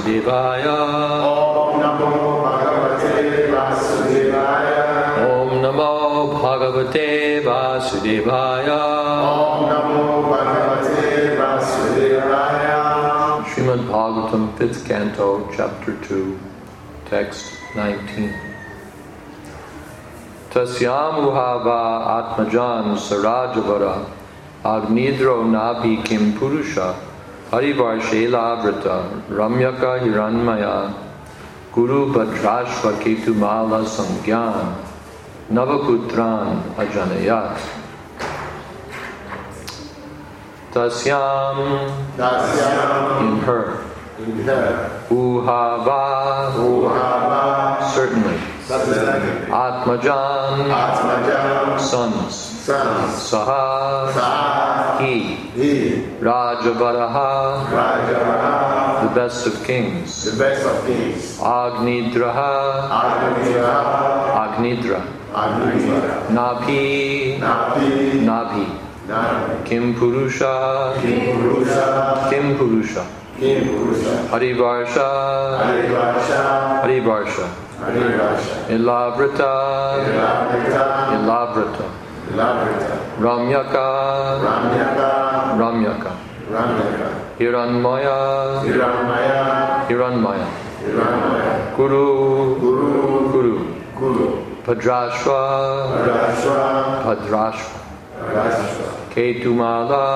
Vasudevaya. Om Namo Bhagavate Vasudevaya. Om Namo Bhagavate Vasudevaya. Om Namo Bhagavate Vasudevaya. Srimad Bhagavatam, 5th Canto, Chapter 2, Text 19. Tasyamuhava Atmajan Sarajavara Agnidro Nabi Kim Purusha Harivarshe-lavrita Ramyaka Hiranmaya Guru Bhadrashva Ketumala Samgyan Navaputran Ajanayat. Tasyam, in her. Uhava, certainly. Atmajan, sons. Saha, he. Rajavaraha, the best of kings. Agnidraha, Agnidra. Nabhi. Kim Purusha. Harivarsha. Ilavrita. Ramyaka. Hiranmaya. Guru. Bhadrashva. Ketumala.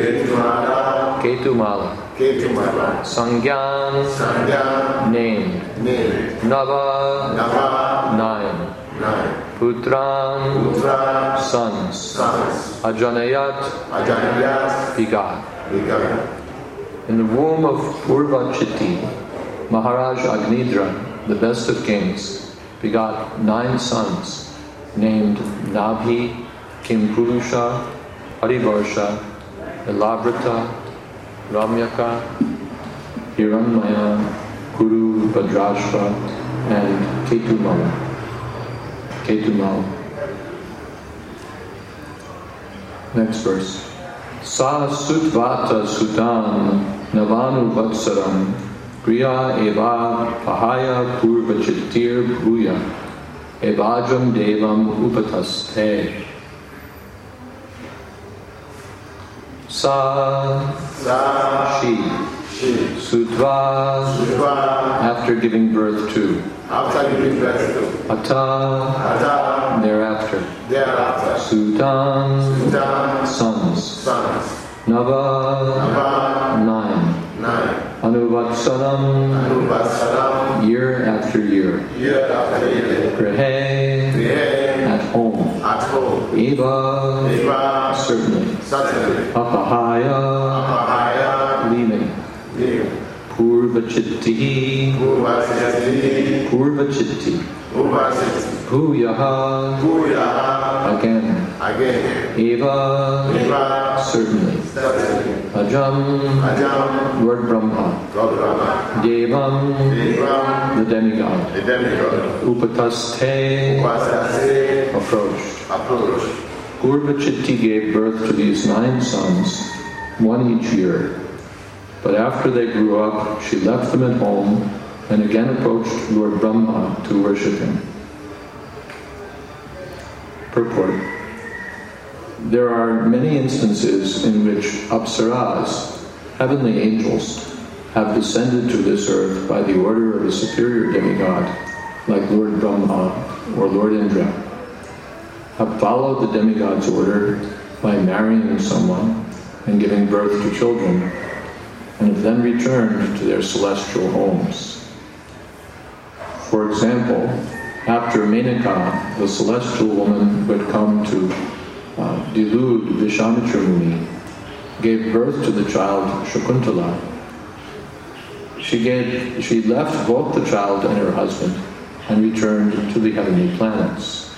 Sangyan. Named. Nava. 9. Putran. Sons. Ajanayat. Begot. In the womb of Purvachitti, Maharaj Agnidra, the best of kings, begot 9 sons named Nabhi, Kimpurusha, Harivarsha, Ilavrita, Ramyaka, Hiranmaya, Guru, Bhadrashva, and Ketumala. Next verse. Sa sutvata sutam navanu vatsaram griya eva pahaya purvachittir bhuya evajam devam upataste. Sa, she, Sutva, after giving birth to. Ata, thereafter. Sutan, sons. Nava, 9. Anuvatsanam, year after year. Grahe, at home. Eva, certainly. Apahaya, leaving. Purvachitti. Bhuyaha, again. Eva, certainly. Ajam, Lord Brahma. Devam, the demigod. Upataste, approached. Purvachitti gave birth to these 9 sons, 1 each year. But after they grew up, she left them at home and again approached Lord Brahma to worship him. Purport. There are many instances in which Apsaras, heavenly angels, have descended to this earth by the order of a superior demigod, like Lord Brahma or Lord Indra, have followed the demigod's order by marrying someone and giving birth to children, and have then returned to their celestial homes. For example, after Menaka, the celestial woman who had come to delude Vishwamitra Muni, gave birth to the child Shakuntala, she left both the child and her husband and returned to the heavenly planets.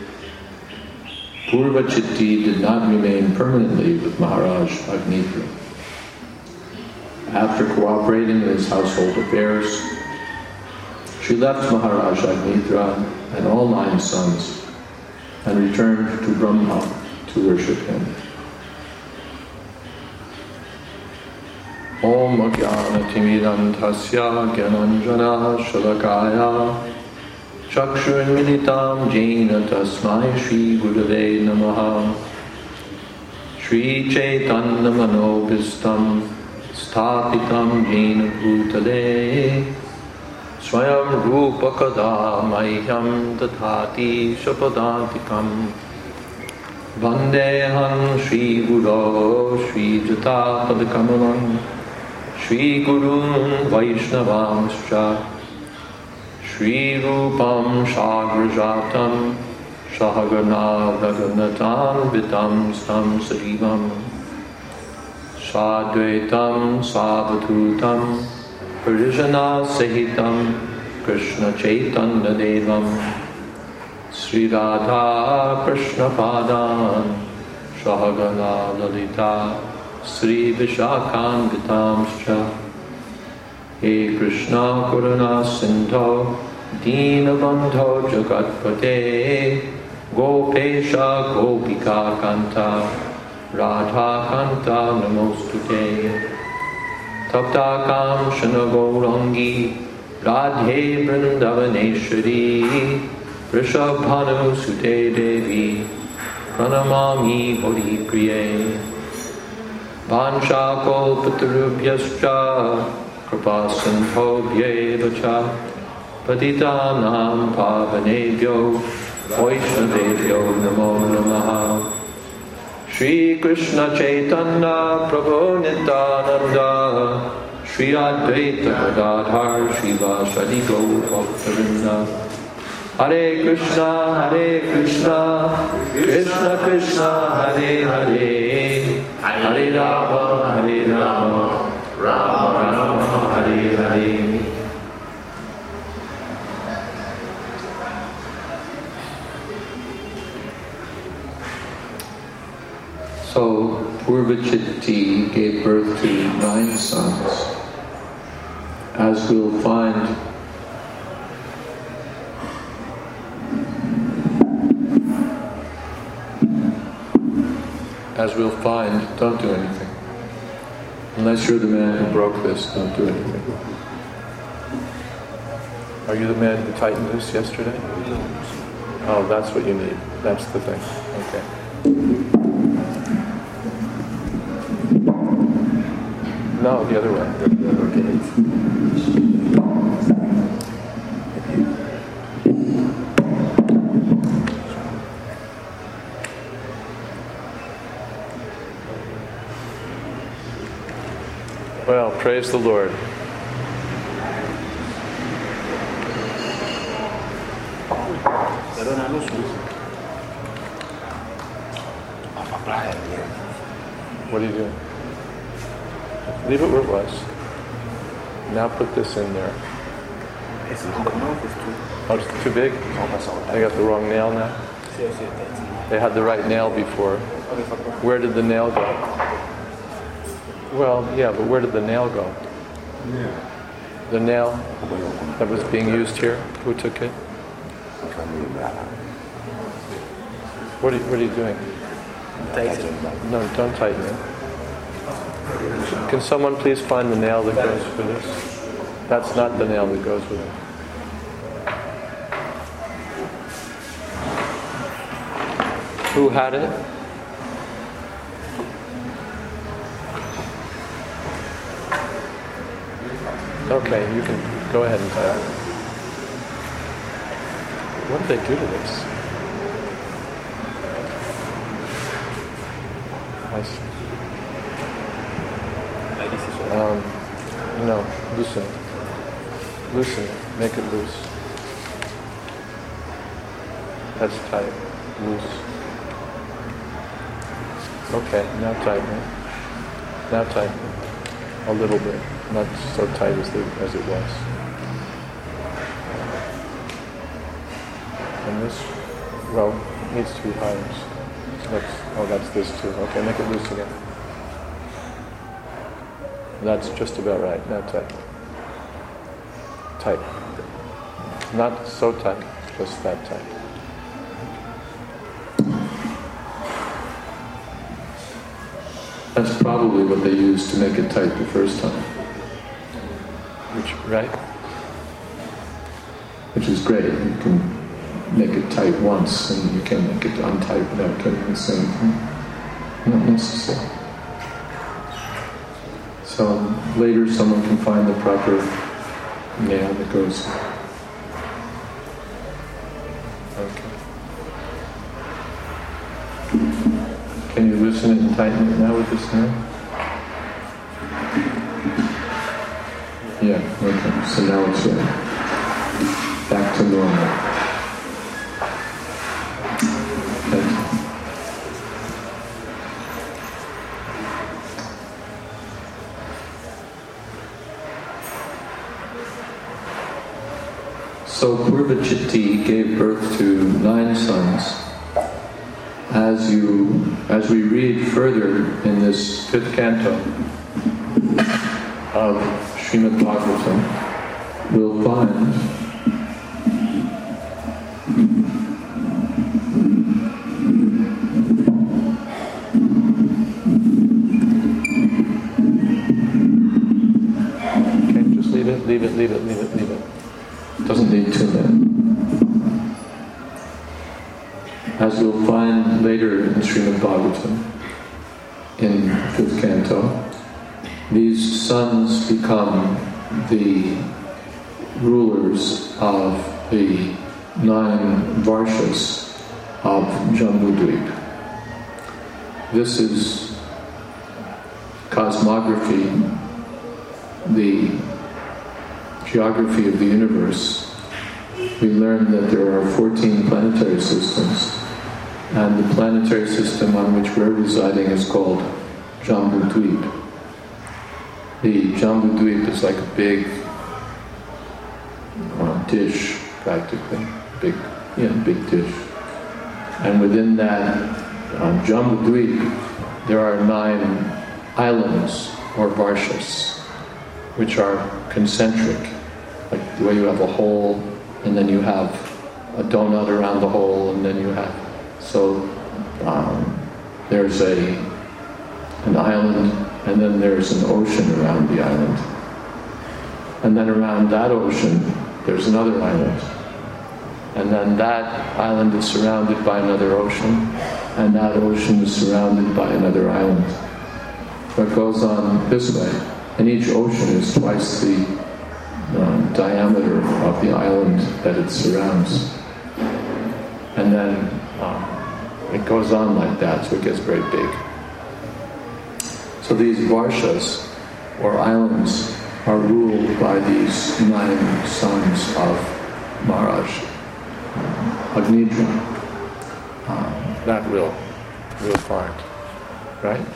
Purvachitti did not remain permanently with Maharaj Agnidra. After cooperating in his household affairs, she left Maharaj Agnidra and all 9 sons and returned to Brahma to worship him. Om Ajnanatimidandhasya Gyananjana Shalakaya Chakshurmilitam Jena Tasmai Shri Gurave Namaha Shri Chaitanya Manobhistam Sthapitam Jena Bhutale Swayam Rupa Kada Mahyam Tathati Shapadantikam Vandeham Shri Guru Shri Jata Padakamalam Shri Gurun Vaishnavamscha Shri Rupam Shagrajatam Shahagana Raghunatam Vitam Stam Sarivam Sadvaitam Savadhutam Parijana Sahitam Krishna Chaitanya Devam Sri Radha Krishna Padan Shahagana Lalita Sri Vishakhan Vitamscha He Krishna Karuna Sindho Dinabandho Jagatpate Gopesha Gopika Kanta Radha Kanta Namostute Taptakam Shana Gaurangi Radhe Vrindavaneshwari Rishabhanu Sute Devi Pranamami Bodhi Priye Vansha Kalpatarubhyascha Kripa Sindhobhyeva cha Patitanam Pavanebhyo Vaishnavebhyo Namo Namaha Shri Krishna Chaitanya Prabhu Nityananda Shri Advaita Gadadhar Srivasadi Gaur Bhaktavinda Hare Krishna Krishna Krishna Hare Hare Hare Rama Rama Rama Hare Hare. So Purvachitti gave birth to 9 sons. As we'll find, don't do anything. Unless you're the man who broke this, don't do anything. Are you the man who tightened this yesterday? Oh, that's what you need. That's the thing. Okay. No, the other way. Okay. Well, praise the Lord. What are you doing? Leave it where it was. Now put this in there. Oh, it's too big? I got the wrong nail now? They had the right nail before. Where did the nail go? Well, yeah, but where did the nail go? The nail that was being used here, who took it? What are you doing? No, don't tighten it. Can someone please find the nail that goes for this? That's not the nail that goes with it. Who had it? Okay, you can go ahead and tie it. What did they do to this? No, loosen it. Loosen it. Make it loose. That's tight. Loose. Okay, now tighten it. Now tighten it. A little bit. Not so tight as it was. And this, well, needs to be higher. That's this too. Okay, make it loose again. That's just about right. Now tight. Tight. Not so tight, just that tight. That's probably what they used to make it tight the first time. Which is great. You can make it tight once and you can make it untight without getting the same thing. Not necessary. So later someone can find the proper nail that goes. Okay. Can you loosen it and tighten it now with this nail? Yeah, okay. So now it's back to normal. Thank you. So Purvachitti gave birth to 9 sons. As we read further in this 5th canto of Srimad Bhagavatam, we'll find okay, just leave it. Doesn't need 2 minutes. As we'll find later in Srimad Bhagavatam, in 5th canto, these sons become the rulers of the 9 Varshas of Jambudvip. This is cosmography, the geography of the universe. We learn that there are 14 planetary systems, and the planetary system on which we're residing is called Jambudvip. The Jambudvip is like a big dish, practically. Big dish. And within that Jambudvip, there are 9 islands, or Varshas, which are concentric. Like the way you have a hole, and then you have a donut around the hole, and then you have... So there's an island, and then there's an ocean around the island. And then around that ocean, there's another island. And then that island is surrounded by another ocean, and that ocean is surrounded by another island. So it goes on this way. And each ocean is twice the diameter of the island that it surrounds. And then it goes on like that, so it gets very big. So these Varshas, or islands, are ruled by these 9 sons of Maharaj Agnidra. That we'll find, right?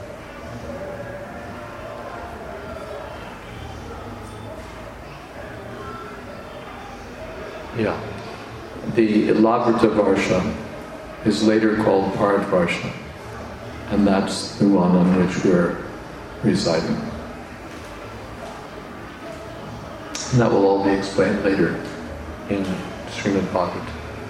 Yeah. The Ilavrita Varsha is later called Bharatvarsha, and that's the one on which we're residing. And that will all be explained later in Srimad Bhagavatam.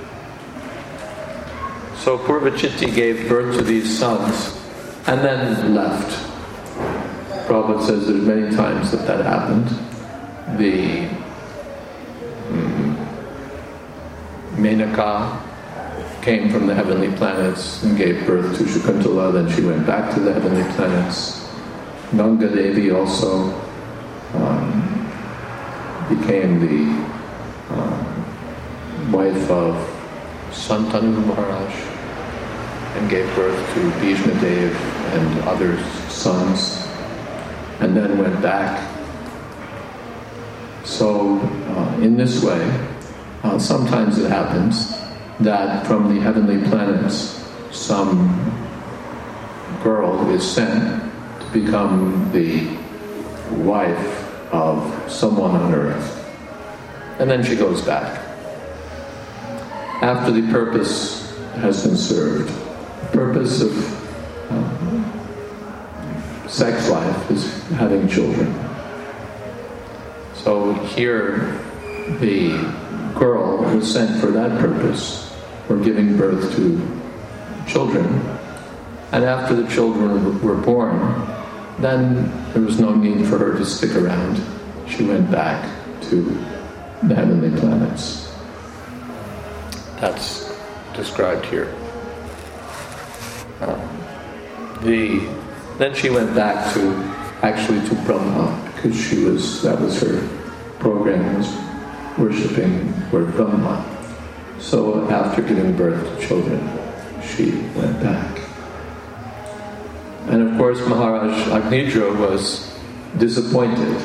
So Purvachitti gave birth to these sons and then left. Prabhupada says there's many times that happened. The Menaka came from the heavenly planets and gave birth to Shakuntala, then she went back to the heavenly planets. Ganga Devi also became the wife of Santanu Maharaj and gave birth to Bhishma Dev and other sons, and then went back. So in this way, sometimes it happens that from the heavenly planets some girl is sent to become the wife of someone on earth. And then she goes back. After the purpose has been served. The purpose of sex life is having children. So here the girl was sent for that purpose, for giving birth to children, And after the children were born, then there was no need for her to stick around. She went back to the heavenly planets. That's described here. Then she went back to Brahma, because that was her program, was worshipping Lord Brahma. So after giving birth to children, she went back. And of course Maharaj Agnidra was disappointed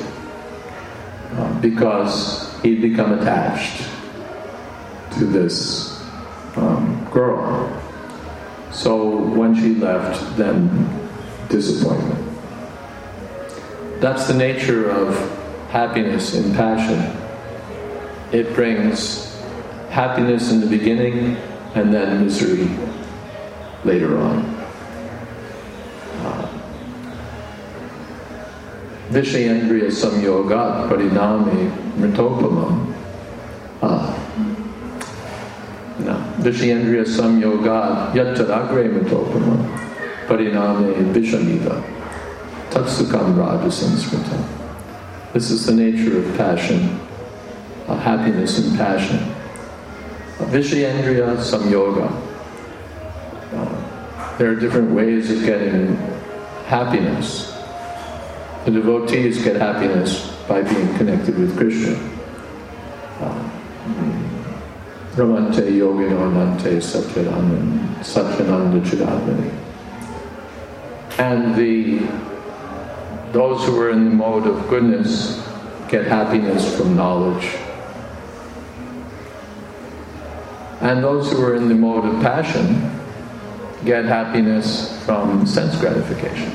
because he'd become attached to this girl. So when she left, then disappointment. That's the nature of happiness in passion. It brings happiness in the beginning and then misery later on. Vishayendriya samyogat parinami mritopamam. Vishayendriya samyogat yattadagre mritopamam parinami vishaniva tatsukam rajasam smritam. This is the nature of passion, happiness and passion. Vishayendriya samyoga. There are different ways of getting happiness. The devotees get happiness by being connected with Krishna. Ramante yogino nante satyananda chidatmani. And those who are in the mode of goodness get happiness from knowledge. And those who are in the mode of passion get happiness from sense gratification.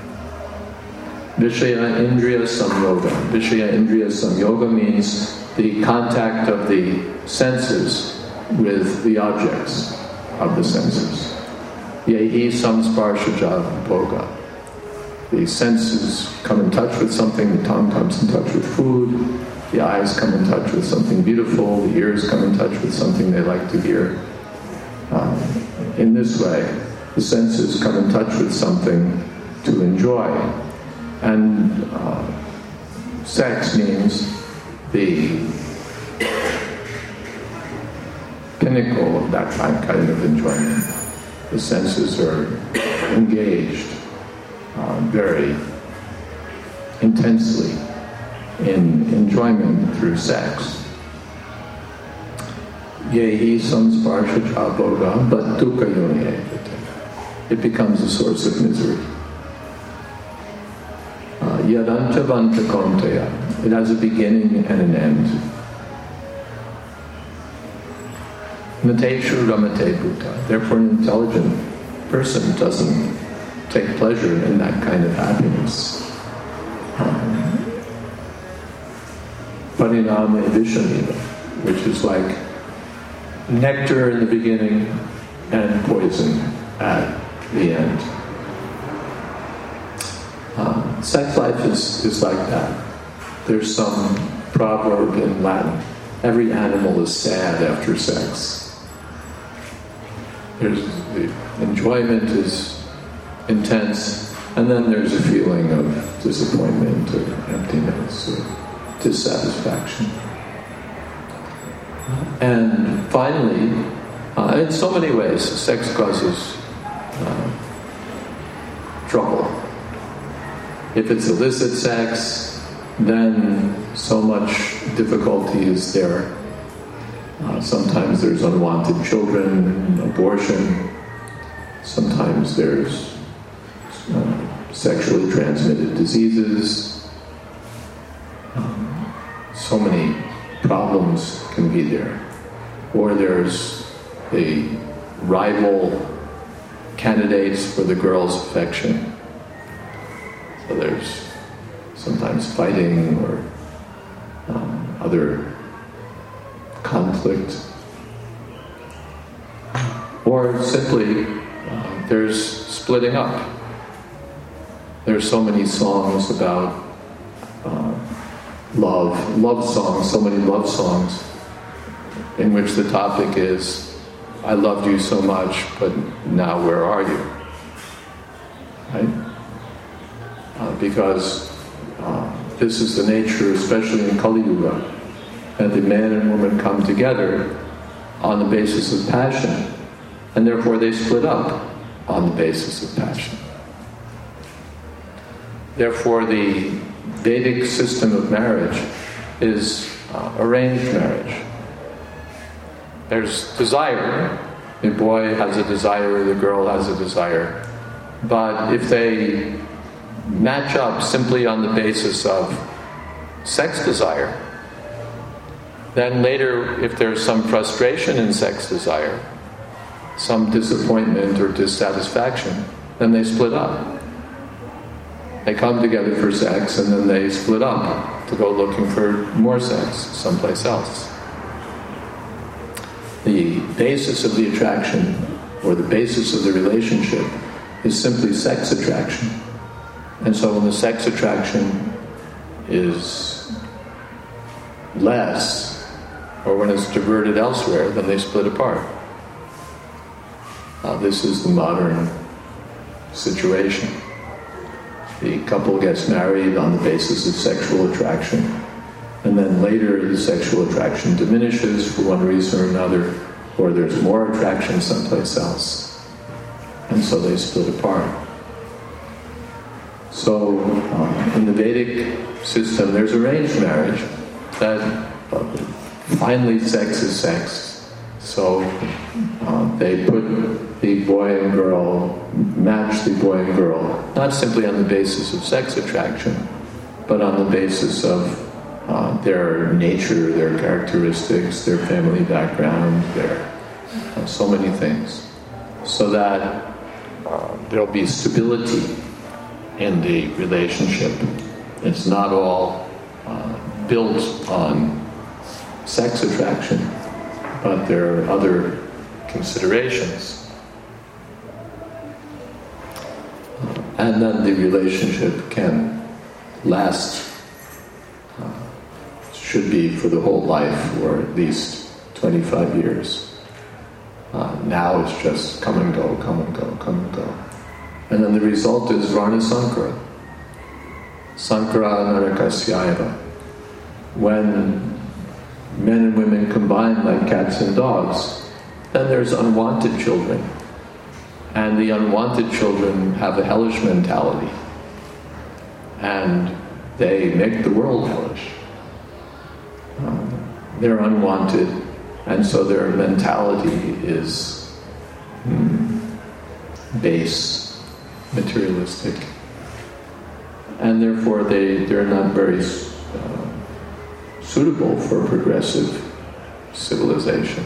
Vishaya Indriya Samyoga. Vishaya Indriya Samyoga means the contact of the senses with the objects of the senses. Yehi samsparshaja bhoga. The senses come in touch with something, the tongue comes in touch with food, the eyes come in touch with something beautiful, the ears come in touch with something they like to hear. In this way, the senses come in touch with something to enjoy. And sex means the pinnacle of that kind of enjoyment. The senses are engaged very intensely in enjoyment through sex. Yehi samsparshaja bhoga but dukkha yoni. It becomes a source of misery. Yadanta vanta konteya. It has a beginning and an end. Nateshu ramate bhuta. Therefore an intelligent person doesn't take pleasure in that kind of happiness. Pariname vishaniva, which is like nectar in the beginning and poison at the end. Sex life is like that. There's some proverb in Latin, every animal is sad after sex. The enjoyment is intense, and then there's a feeling of disappointment or emptiness or dissatisfaction. And finally, in so many ways, sex causes trouble. If it's illicit sex, then so much difficulty is there. Sometimes there's unwanted children, abortion. Sometimes there's sexually transmitted diseases. So many problems can be there. Or there's the rival candidates for the girl's affection. So there's sometimes fighting or other conflict. Or simply there's splitting up. There's so many songs about love songs, so many love songs in which the topic is, I loved you so much, but now where are you? right? Because this is the nature, especially in Kali Yuga, that the man and woman come together on the basis of passion, and therefore they split up on the basis of passion. Therefore, the Vedic system of marriage is arranged marriage. There's desire. The boy has a desire, the girl has a desire. But if they match up simply on the basis of sex desire, then later, if there's some frustration in sex desire, some disappointment or dissatisfaction, then they split up. They come together for sex and then they split up to go looking for more sex someplace else. The basis of the attraction, or the basis of the relationship, is simply sex attraction. And so when the sex attraction is less, or when it's diverted elsewhere, then they split apart. This is the modern situation. The couple gets married on the basis of sexual attraction, and then later the sexual attraction diminishes for one reason or another, or there's more attraction someplace else, and so they split apart. So in the Vedic system there's arranged marriage, that finally sex is sex. So they put the boy and girl, match the boy and girl, not simply on the basis of sex attraction, but on the basis of their nature, their characteristics, their family background, their so many things, so that there'll be stability in the relationship. It's not all built on sex attraction, but there are other considerations. And then the relationship can last, should be for the whole life, or at least 25 years. Now it's just come and go, come and go, come and go. And then the result is Varna Sankara. Sankara Narakasyaiva. When men and women combine like cats and dogs, then there's unwanted children. And the unwanted children have a hellish mentality. And they make the world hellish. They're unwanted, and so their mentality is base, materialistic. And therefore they're not very suitable for progressive civilization.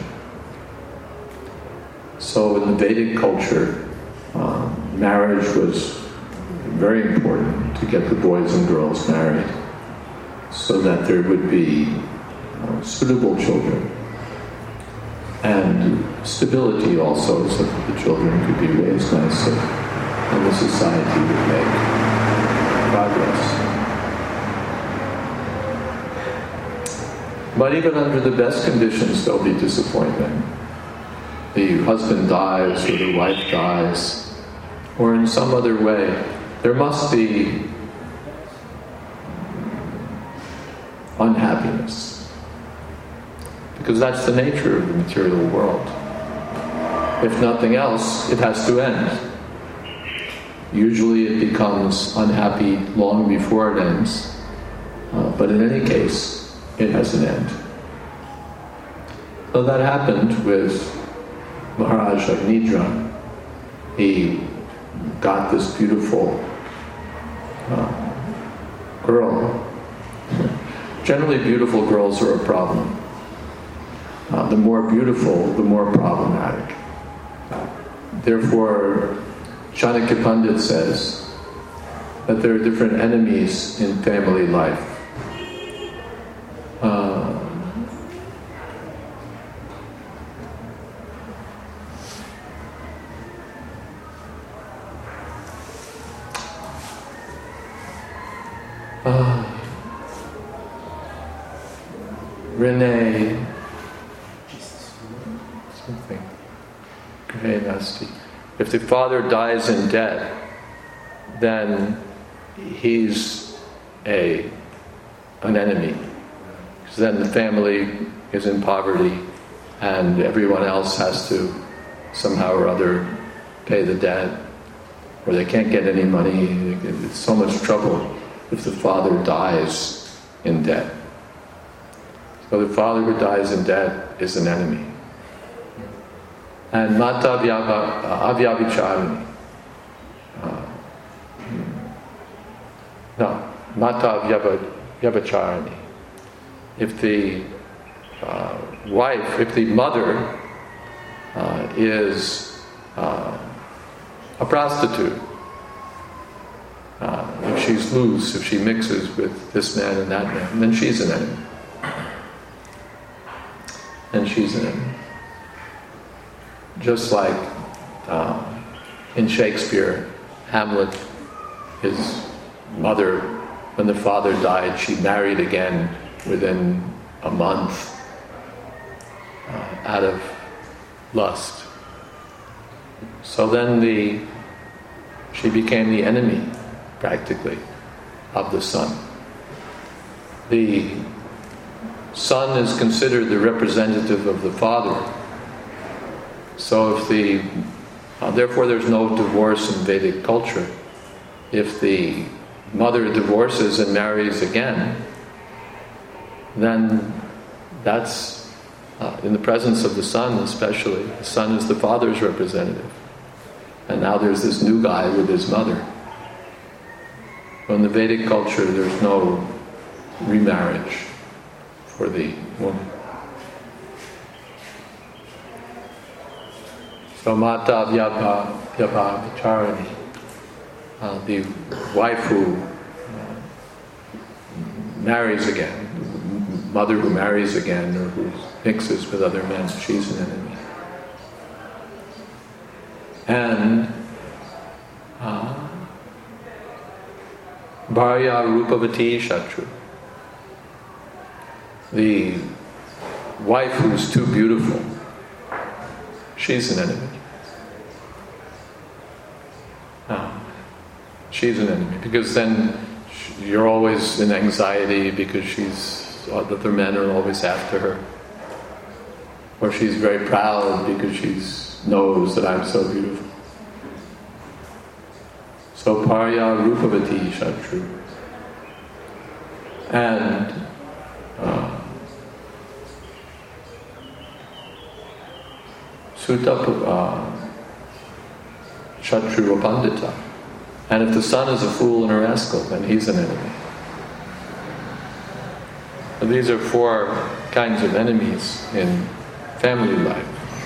So in the Vedic culture, marriage was very important to get the boys and girls married, so that there would be suitable children, and stability also, so that the children could be raised nicely and the society would make progress. But even under the best conditions, there'll be disappointment. The husband dies, or the wife dies, or in some other way. There must be unhappiness, because that's the nature of the material world. If nothing else, it has to end. Usually it becomes unhappy long before it ends, but in any case, it has an end. So that happened with Maharaj Agnidra. He got this beautiful girl. Generally, beautiful girls are a problem. The more beautiful, the more problematic. Therefore, Chanakya Pandit says that there are different enemies in family life. Renee, something very nasty. If the father dies in debt, then he's an enemy. Because then the family is in poverty and everyone else has to somehow or other pay the debt, or they can't get any money. It's so much trouble if the father dies in debt. So the father who dies in debt is an enemy. And mata avyabhicharini. Mata vyabhicharini. If the wife, if the mother is a prostitute, if she's loose, if she mixes with this man and that man, then she's an enemy. And she's an enemy. Just like in Shakespeare, Hamlet, his mother, when the father died, she married again within a month out of lust. So then she became the enemy, practically, of the son. The son is considered the representative of the father. So therefore there's no divorce in Vedic culture. If the mother divorces and marries again, then that's, in the presence of the son especially, the son is the father's representative. And now there's this new guy with his mother. So in the Vedic culture there's no remarriage for the woman. So mata vyabhicharini, the wife who marries again, mother who marries again, or who mixes with other men, she's an enemy. And bharya rupavati shatru, the wife who's too beautiful, she's an enemy. She's an enemy, because then you're always in anxiety because other men are always after her. Or she's very proud because she knows that I'm so beautiful. So parya rupavati shatru. And sutta shatru pandita. And if the son is a fool and a rascal, then he's an enemy. And these are 4 kinds of enemies in family life.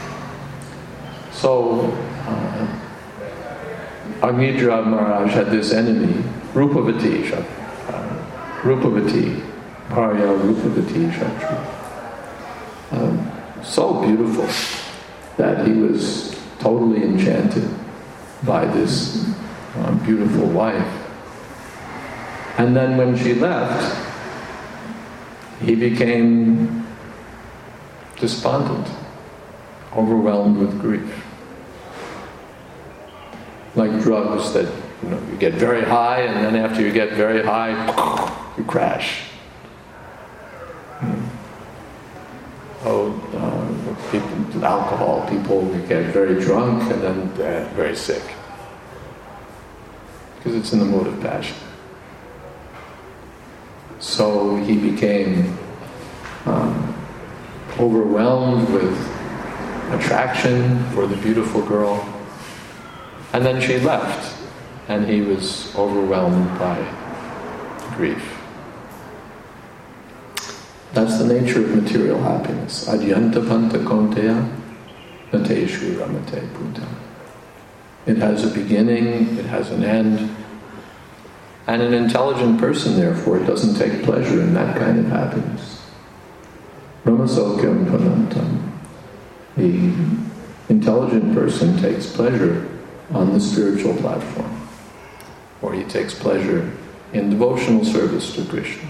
So, Agnidra Maharaj had this enemy, Rupavati, Parya Rupavati Shatru. So beautiful that he was totally enchanted by this beautiful wife. And then when she left, he became despondent, overwhelmed with grief. Like drugs that, you get very high, and then after you get very high, you crash. Alcohol, people get very drunk and then they're very sick. Because it's in the mode of passion. So he became overwhelmed with attraction for the beautiful girl. And then she left, and he was overwhelmed by grief. That's the nature of material happiness. Adyanta panta konteya nateshu ramate puta. It has a beginning, it has an end. And an intelligent person, therefore, doesn't take pleasure in that kind of happiness. Brahmasokyam panantam. The intelligent person takes pleasure on the spiritual platform, or he takes pleasure in devotional service to Krishna.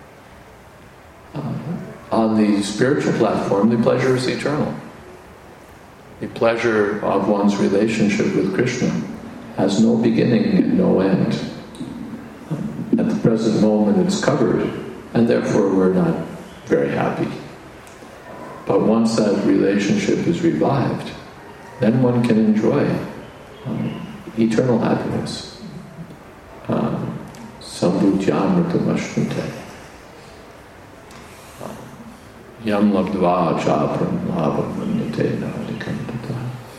On the spiritual platform, the pleasure is eternal. The pleasure of one's relationship with Krishna has no beginning and no end. At the present moment it's covered, and therefore we're not very happy. But once that relationship is revived, then one can enjoy eternal happiness. Sambhutyamritamashvante. Yam labdva chapram labam mannate nadikam tata.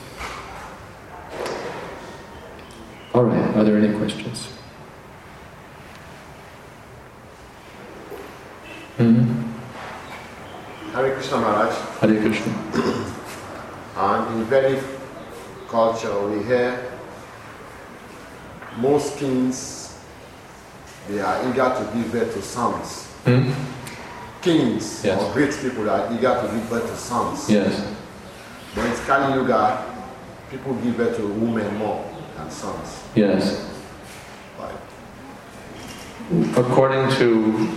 All right, are there any questions? Hare Krishna Maharaj. Hare Krishna. In Vedic culture, we hear most kings, they are eager to give birth to sons. Kings Yes. or great people are eager to give birth to sons. Yes. But in Kali Yuga, people give birth to women more than sons. Yes. Why? According to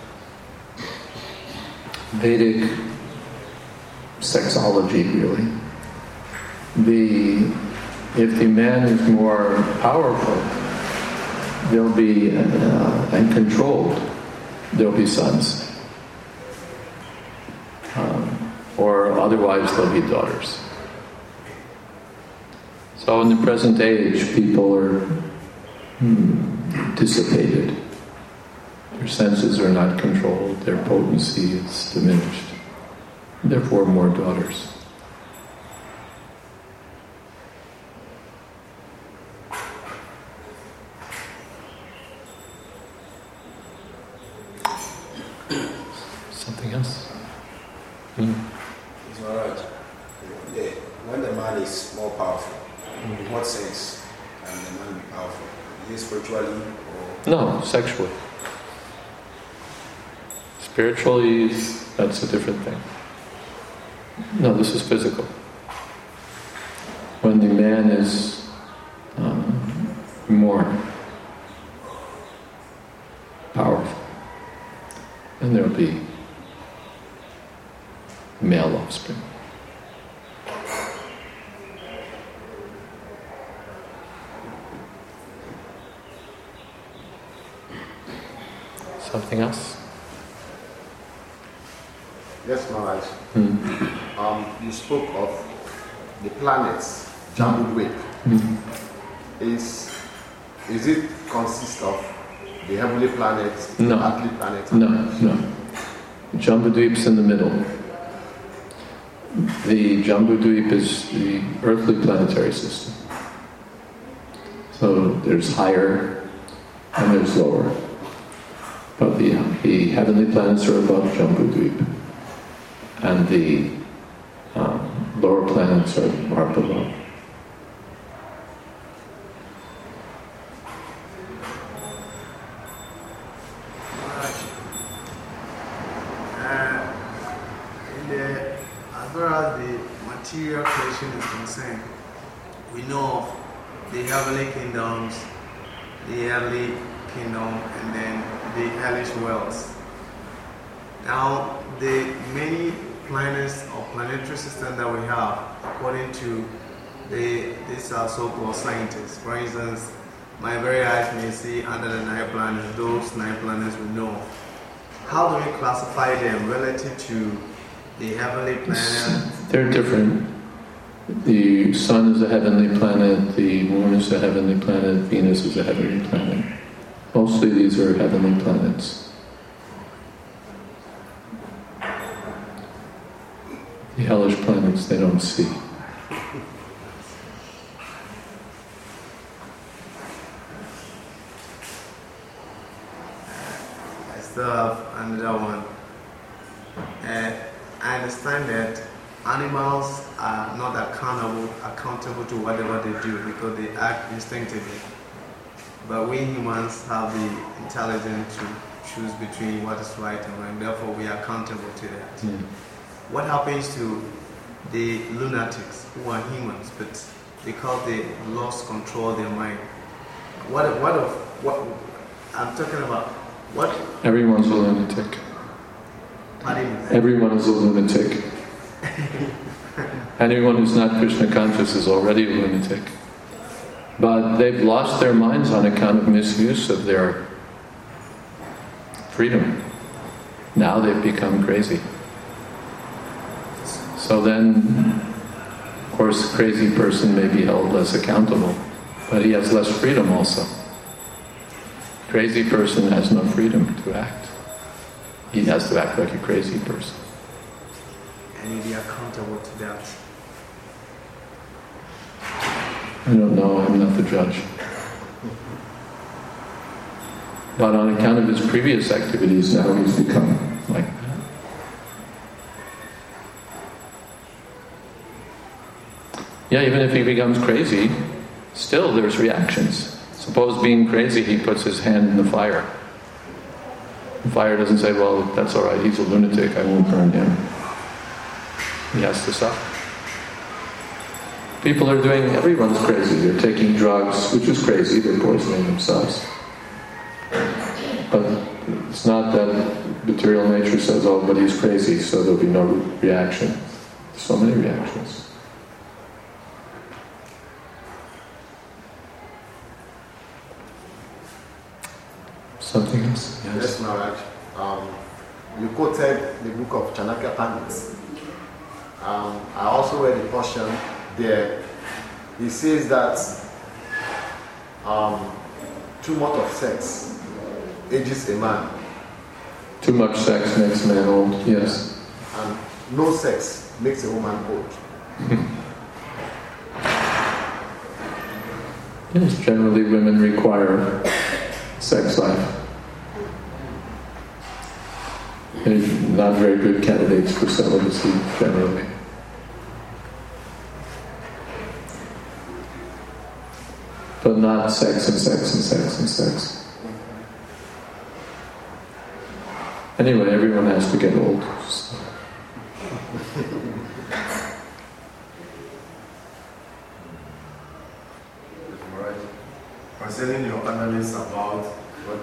Vedic sexology, really, if the man is more powerful, there'll be and controlled, there'll be sons, or otherwise there'll be daughters. So in the present age, people are dissipated. Their senses are not controlled, their potency is diminished. Therefore, more daughters. Something else? It's all right. When the man is more powerful, in what sense can the man be powerful? Is it spiritually or? No, sexually. Spiritually, that's a different thing. No, this is physical. When the man is more powerful, then there'll be male offspring. Something else? Yes, Maharaj. You spoke of the planets, Jambudweep. Is it consist of the heavenly planets, No. the earthly planets? No. Jambudweep's in the middle. The Jambudweep is the earthly planetary system. So there's higher and there's lower. But the heavenly planets are above Jambudweep, and the lower planets are below. As far as the material creation is concerned, we know of the heavenly kingdoms, the earthly kingdom, and then the hellish worlds. Now, the many planets or planetary systems that we have, according to these are so-called scientists. For instance, my very eyes may see under the 9 planets, those 9 planets we know. How do we classify them relative to the heavenly planets? They're different. The sun is a heavenly planet, the moon is a heavenly planet, Venus is a heavenly planet. Mostly these are heavenly planets. The hellish planets they don't see. I still have another one. I understand that animals are not accountable to whatever they do because they act instinctively. But we humans have the intelligence to choose between what is right and wrong. Therefore, we are accountable to that. What happens to the lunatics who are humans, but because they lost control of their mind? What I'm talking about? What? Everyone's a lunatic. Everyone is a lunatic. Anyone who's not Krishna conscious is already a lunatic. But they've lost their minds on account of misuse of their freedom. Now they've become crazy. So then, of course, a crazy person may be held less accountable, but he has less freedom also. Crazy person has no freedom to act. He has to act like a crazy person. And he'll be accountable to that. I don't know, I'm not the judge. But on account of his previous activities, now he's become like that. Yeah, even if he becomes crazy, still there's reactions. Suppose being crazy, he puts his hand in the fire. The fire doesn't say, well, that's all right, he's a lunatic, I won't burn him. He has to suffer. People are doing, everyone's crazy. They're taking drugs, which is crazy, they're poisoning themselves. But it's not that material nature says, oh, but he's crazy, so there'll be no reaction. So many reactions. Something else? Yes, Maharaj. You quoted the book of Chanakya Pandit. I also read a portion there. He says that too much of sex ages a man. Too much sex makes a man old, yes. And no sex makes a woman old. Yes, generally women require sex life. They're not very good candidates for celibacy, generally. But not sex and sex and sex and sex. Anyway, everyone has to get old. So. Right. Concerning your analysis about what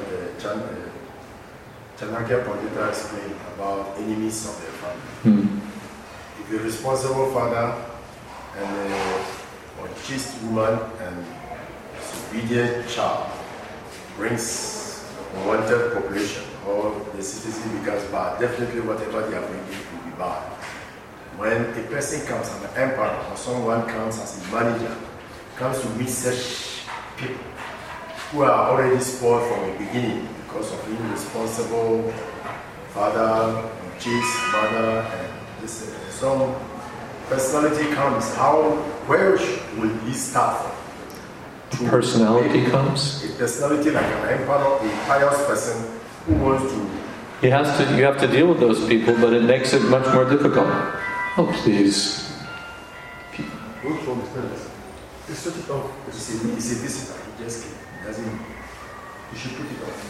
Chanakya Pandita explained about enemies of the family. If a responsible father and a chaste woman and disobedient child brings unwanted population, or the citizen becomes bad, definitely whatever they are bringing will be bad. When a person comes, an emperor or someone comes as a manager, comes to meet such people who are already spoiled from the beginning because of irresponsible father, chaste mother, and this, some personality comes. Where will he start from? Personality comes? A personality like an emperor, a pious person who wants to. You have to deal with those people, but it makes it much more difficult. Oh, please. Go from the parents. It's sort of, it's a visitor. He just came. Doesn't. You should put it off.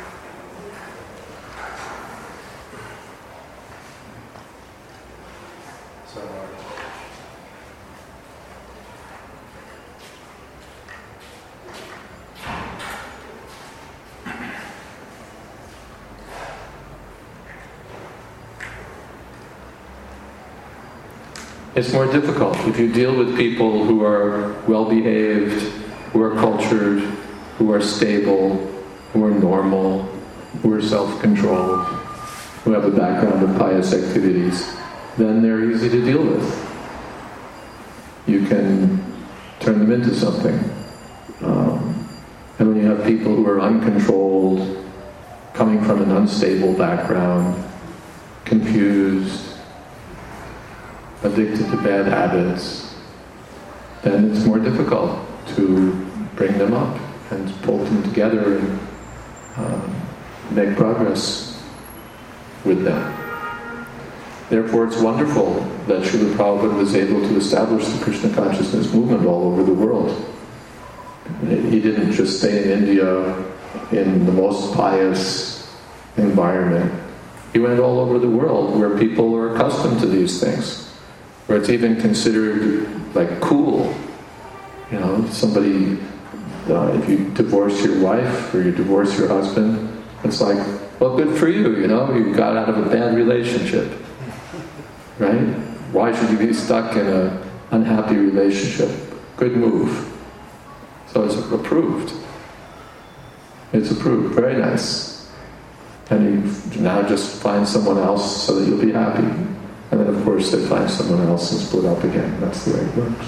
It's more difficult if you deal with people who are well-behaved, who are cultured, who are stable, who are normal, who are self-controlled, who have a background of pious activities. Then they're easy to deal with. You can turn them into something. And when you have people who are uncontrolled, coming from an unstable background, confused, addicted to bad habits, then it's more difficult to bring them up and pull them together and make progress with them. Therefore, it's wonderful that Srila Prabhupada was able to establish the Krishna consciousness movement all over the world. He didn't just stay in India in the most pious environment. He went all over the world where people are accustomed to these things, where it's even considered like cool. You know, somebody, if you divorce your wife or you divorce your husband, it's like, well, good for you, you know, you got out of a bad relationship, right? Why should you be stuck in an unhappy relationship? Good move. So it's approved. It's approved, very nice. And you now just find someone else so that you'll be happy. And then of course they find someone else and split up again. That's the way it works.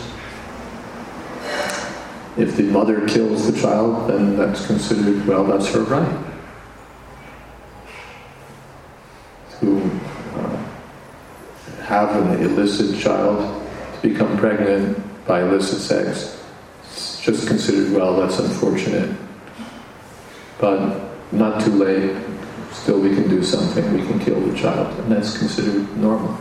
If the mother kills the child, then that's considered, well, that's her right. To have an illicit child, to become pregnant by illicit sex, it's just considered, well, that's unfortunate. But not too late, still we can do something, we can kill the child, and that's considered normal.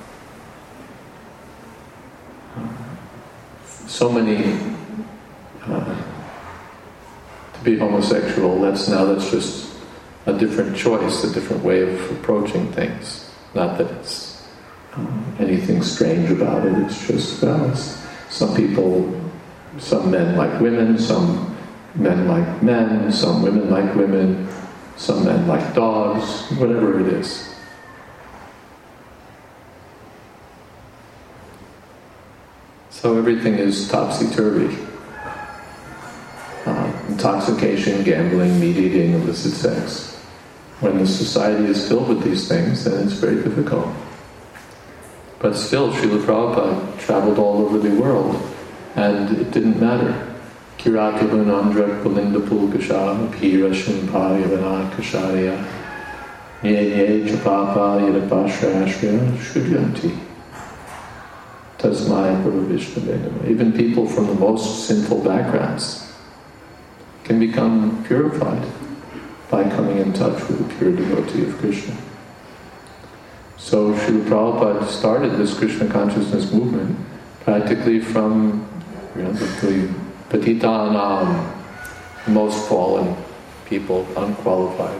So many, to be homosexual, that's just a different choice, a different way of approaching things. Not that it's anything strange about it, it's just, some people, some men like women, some men like men, some women like women, some men like dogs, whatever it is. So everything is topsy-turvy. Intoxication, gambling, meat eating, illicit sex. When the society is filled with these things, then it's very difficult. But still, Srila Prabhupada traveled all over the world, and it didn't matter. Kiratahun Andrak Balinda Pulkasha, Pira Shimpa Yavana Kasharya, Nye Chapapa Yadapashra Ashriya Shudyanti. Tasmaya Prabhu Vishnu. Even people from the most sinful backgrounds can become purified by coming in touch with the pure devotee of Krishna. So Srila Prabhupada started this Krishna consciousness movement practically from the Patitanam, most fallen people, unqualified.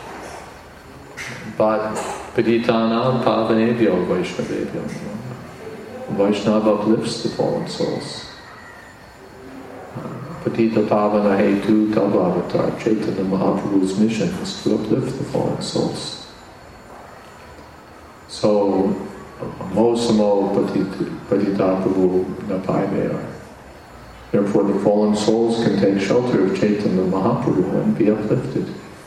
But Patitanam Pavanebhyo Vaishnavebhyo. Vaishnava uplifts the fallen souls. Patita Pavana Hetu Tavavatar, Chaitanya Mahaprabhu's mission is to uplift the fallen souls. So, Mosamo Patita Prabhu Napai. Therefore the fallen souls can take shelter of Chaitanya Mahaprabhu and be uplifted.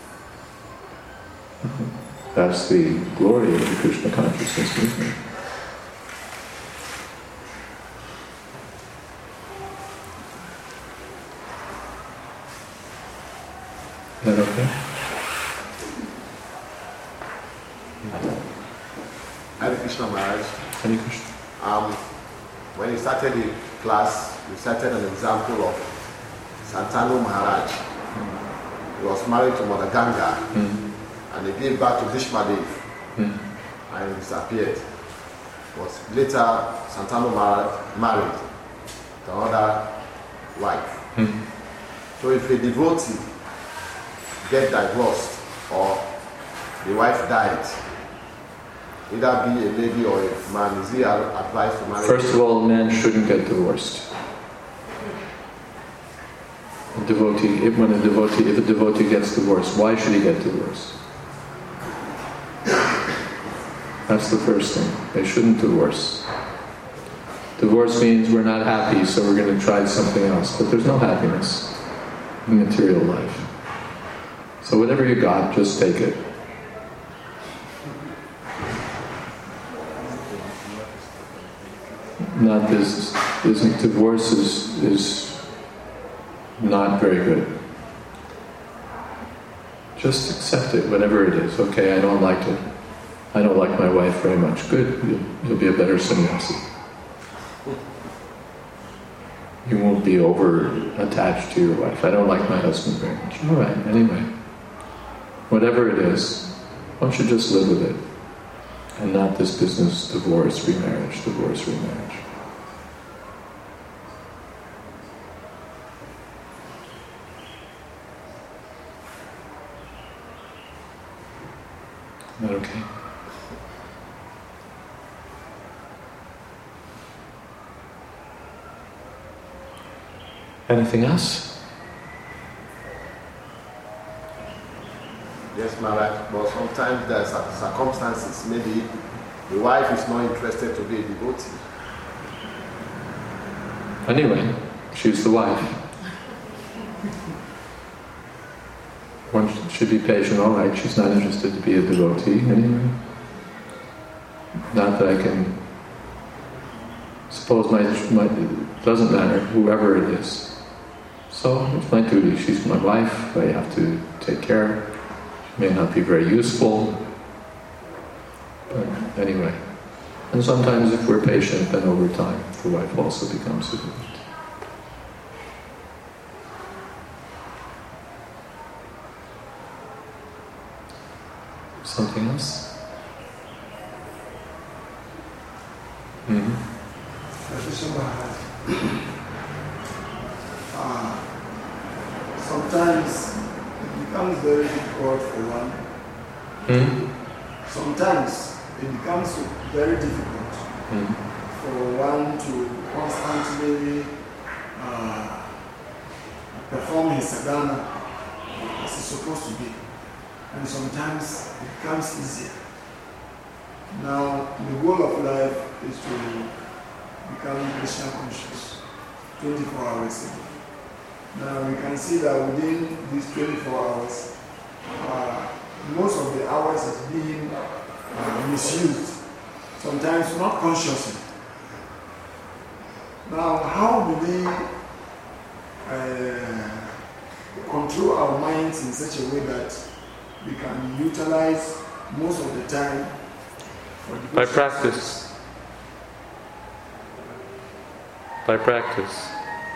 That's the glory of the Krishna consciousness movement. Is that okay? Hare Krishna Maharaj. Hare Krishna. When you started the class, you cited an example of Santanu Maharaj. He was married to Mother Ganga, and he gave birth to Bhishmadev, and he disappeared. But later, Santanu Maharaj married to another wife. So if a devotee get divorced or the wife died, either be a lady or a man, is he advised to marry? First of all, men shouldn't get divorced. If a devotee gets divorced, why should he get divorced? That's the first thing. They shouldn't divorce. Divorce means we're not happy, so we're going to try something else. But there's no happiness in material life. So whatever you got, just take it. Not this divorce is not very good. Just accept it, whatever it is. Okay, I don't like it. I don't like my wife very much. Good, you'll be a better sannyasi. You won't be over-attached to your wife. I don't like my husband very much. All right, anyway. Whatever it is, why don't you just live with it? And not this business, divorce, remarriage, divorce, remarriage. Is that okay? Anything else? Yes, Maharaj, but sometimes there are circumstances, maybe the wife is not interested to be a devotee. Anyway, she's the wife. One should be patient. All right, she's not interested to be a devotee anyway. Not that I can suppose it doesn't matter, whoever it is. So it's my duty. She's my wife. I have to take care of her. She may not be very useful, but anyway. And sometimes if we're patient, then over time, the wife also becomes a devotee. Something else? Sometimes it becomes very difficult for one. Sometimes it becomes very difficult for one to constantly perform his sadhana as it's supposed to be. And sometimes it becomes easier. Now, the goal of life is to become Krishna conscious 24 hours a day. Now, we can see that within these 24 hours, most of the hours is being misused, sometimes not consciously. Now, how do we control our minds in such a way that we can utilize most of the time for the by practice. By practice.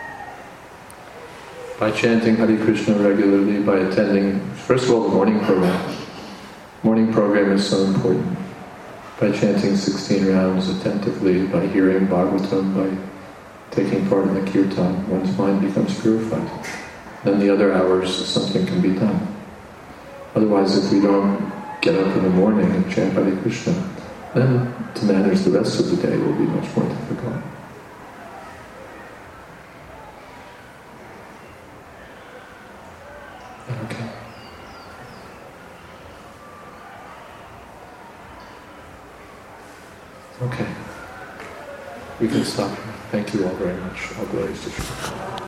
By chanting Hare Krishna regularly, by attending, first of all, the morning program. Morning program is so important. By chanting 16 rounds attentively, by hearing Bhagavatam, by taking part in the kirtan, one's mind becomes purified. Then the other hours, something can be done. Otherwise, if we don't get up in the morning and chant Hare Krishna, then to manage the rest of the day will be much more difficult. Okay. Okay. We can stop here. Thank you all very much. All glories to Krishna.